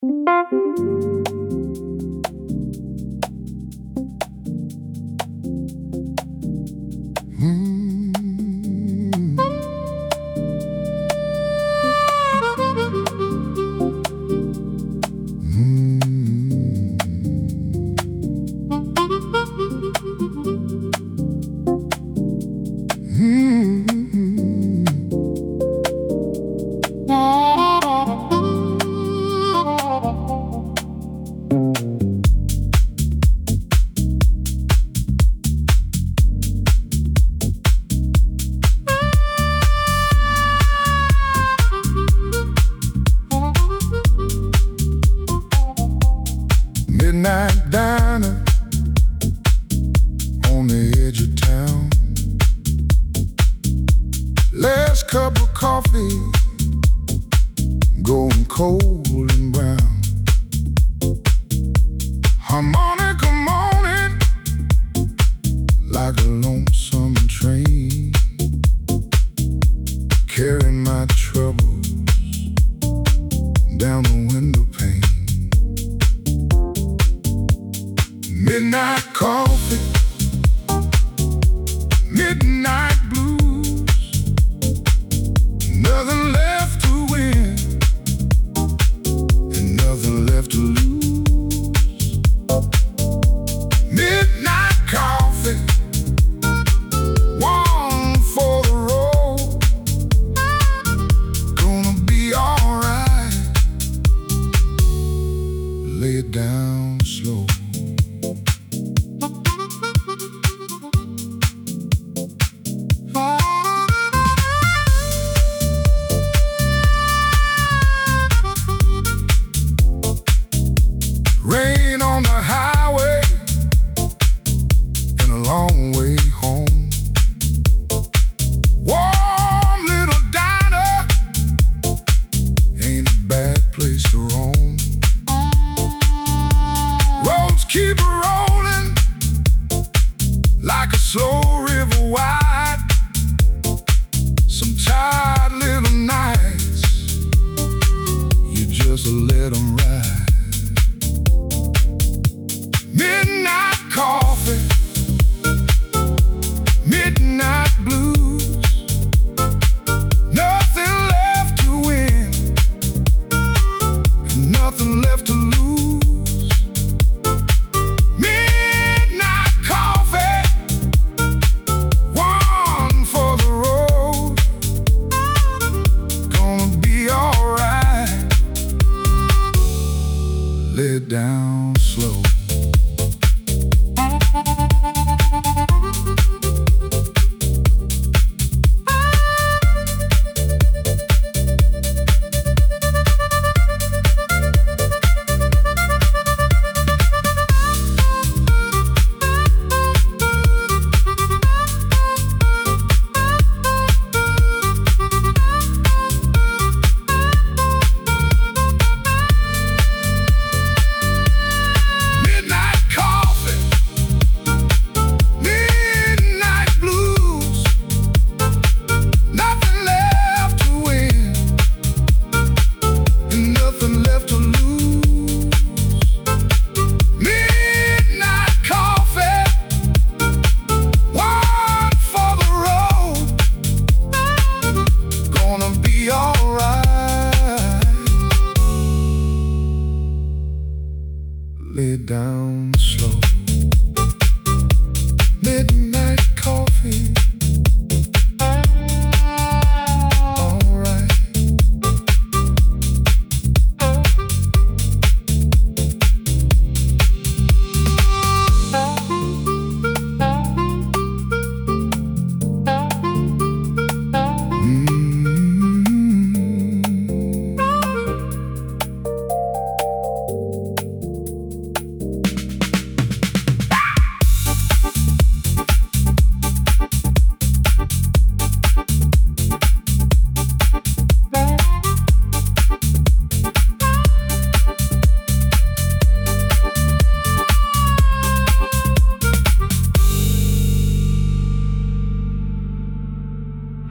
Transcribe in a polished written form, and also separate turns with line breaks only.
Mm. Midnight diner on the edge of town. Last cup of coffee going cold and brown. Harmonica moaning like a lonesome train, carrying my troubles down the window pane. Midnight coffee, midnight blues, nothing left to win and nothing left to lose. Midnight coffee, one for the road, gonna be alright. Lay it down slow. Rain on the highway and a long way home. Warm little diner ain't a bad place to roam. Roads keep rolling like a slow river wide. Some tired little nights, you just let 'em ride. Midnight coffee, midnight blues, nothing left to win, nothing left to lose. Midnight coffee, one for the road, gonna be alright. Lay it down slow. Lay it down slow. Midnight coffee.